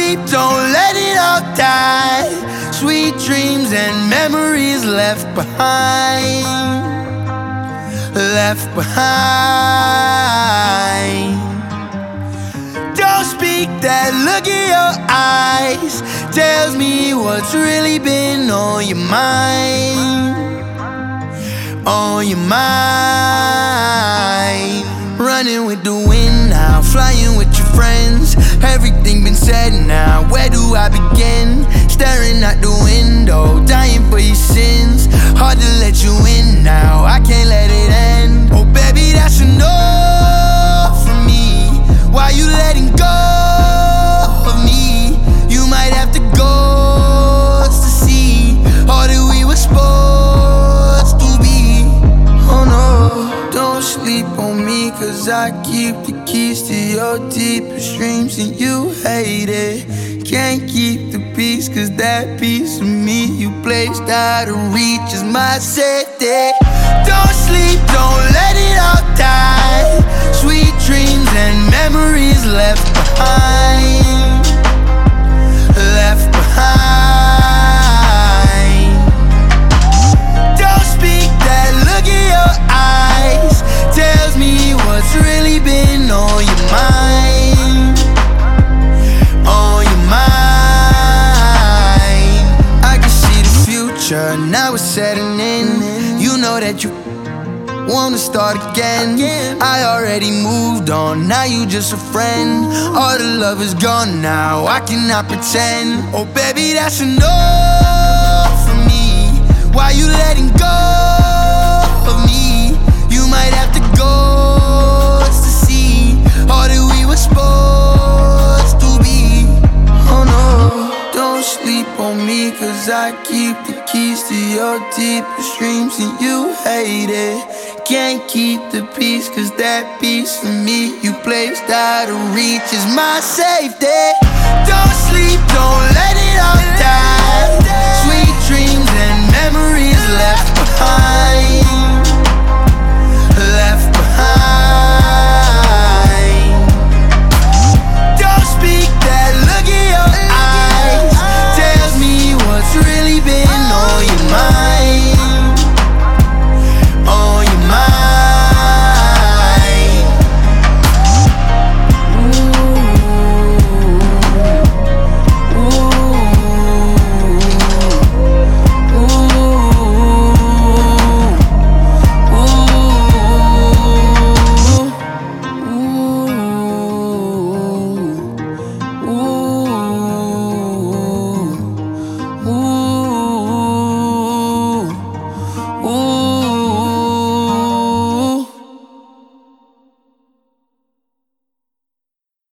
sleep, don't let it all die. Sweet dreams and memories left behind. Left behind. Don't speak, that look in your eyes tells me what's really been on your mind. On your mind. Running with the wind now, flying with your friends. Everything been said now, where do I begin? Staring out the window, dying for your sins. Hard to let you in now, I can't let it end. Oh baby, that's enough for me. Why you letting go of me? You might have to go to see all that we were supposed to be. Oh no, don't sleep on me, cause I keep the keys to your deepest dreams and you hate it. Can't keep the peace, cause that piece of me you placed out of reach is my safety. Don't sleep, don't let it all die. Sweet dreams and memories left behind. Left behind. Don't speak, that look in your eyes tells me what's really been on your mind. On your mind. I can see the future, now it's setting in. You know that you wanna start again. I already moved on, now you just a friend. All the love is gone now, I cannot pretend. Oh baby, that's enough for me. Why you letting go of me? You might have to go to see all that we were supposed to be. Oh no, don't sleep on me, cause I keep the keys to your deepest dreams and you hate it. Can't keep the peace, cause that piece of me you placed out of reach is my safety.